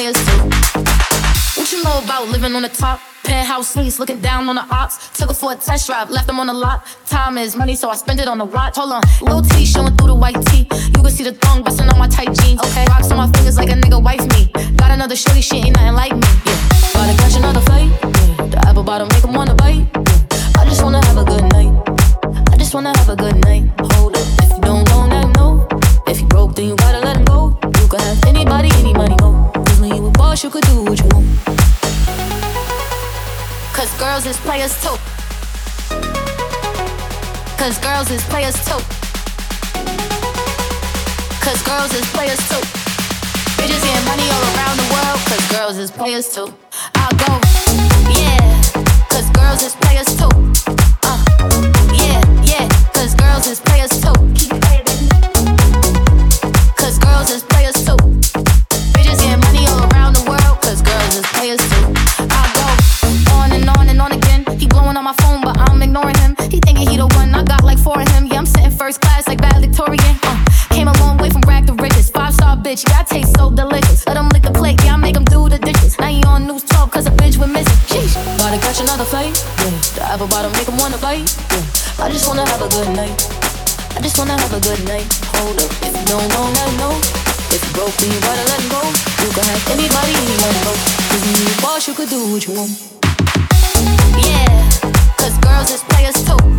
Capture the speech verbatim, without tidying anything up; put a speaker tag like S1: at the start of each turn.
S1: players too. What you know about living on the top? Penthouse suites, looking down on the ops. Took her for a test drive, left them on the lot. Time is money, so I spend it on the watch. Hold on, little T showing through the white tee. You can see the thong busting on my tight jeans. Okay, rocks on my fingers like a nigga wife me. Got another shorty, she ain't nothing like me. Yeah, gotta catch another flight. Yeah, the apple bottom make 'em wanna bite. Yeah, I just wanna have a good night. I just wanna have a good night. Hold up, if you don't know, let him know. If you broke, then you gotta let him go. You could have anybody, any money, mo. Cause when you a boss, you could do what you want. Cause girls is players too. Cause girls is players too. Cause girls is players too. Bitches getting money all around the world. Cause girls is players too. I'll go, yeah. Cause girls is players too. Uh, yeah, yeah. Cause girls is players too. Keep playing, baby. Cause girls is players too. Bitches getting money all around the world. Cause girls is players too. I'll go on and on and on again. He blowing on my phone, but I'm ignoring him. He thinking he the one, I got like four of him. Yeah, I'm sitting first class like valedictorian. Uh, came a long way from rag to riches. Five star bitch, yeah, I taste so delicious. Let him lick the plate, yeah, I make him do the dishes. Now he on news twelve, cause a bitch went missing. Sheesh, gotta catch another flight. Yeah, the apple bottom make him wanna bite. Yeah, I just wanna have a good night. I just wanna have a good night. Hold up, if you don't know, let him know. If you broke, then you gotta let him go. You can have anybody, anyone, go. Cause when you boss, you could do what you want. Yeah, cause girls is players too.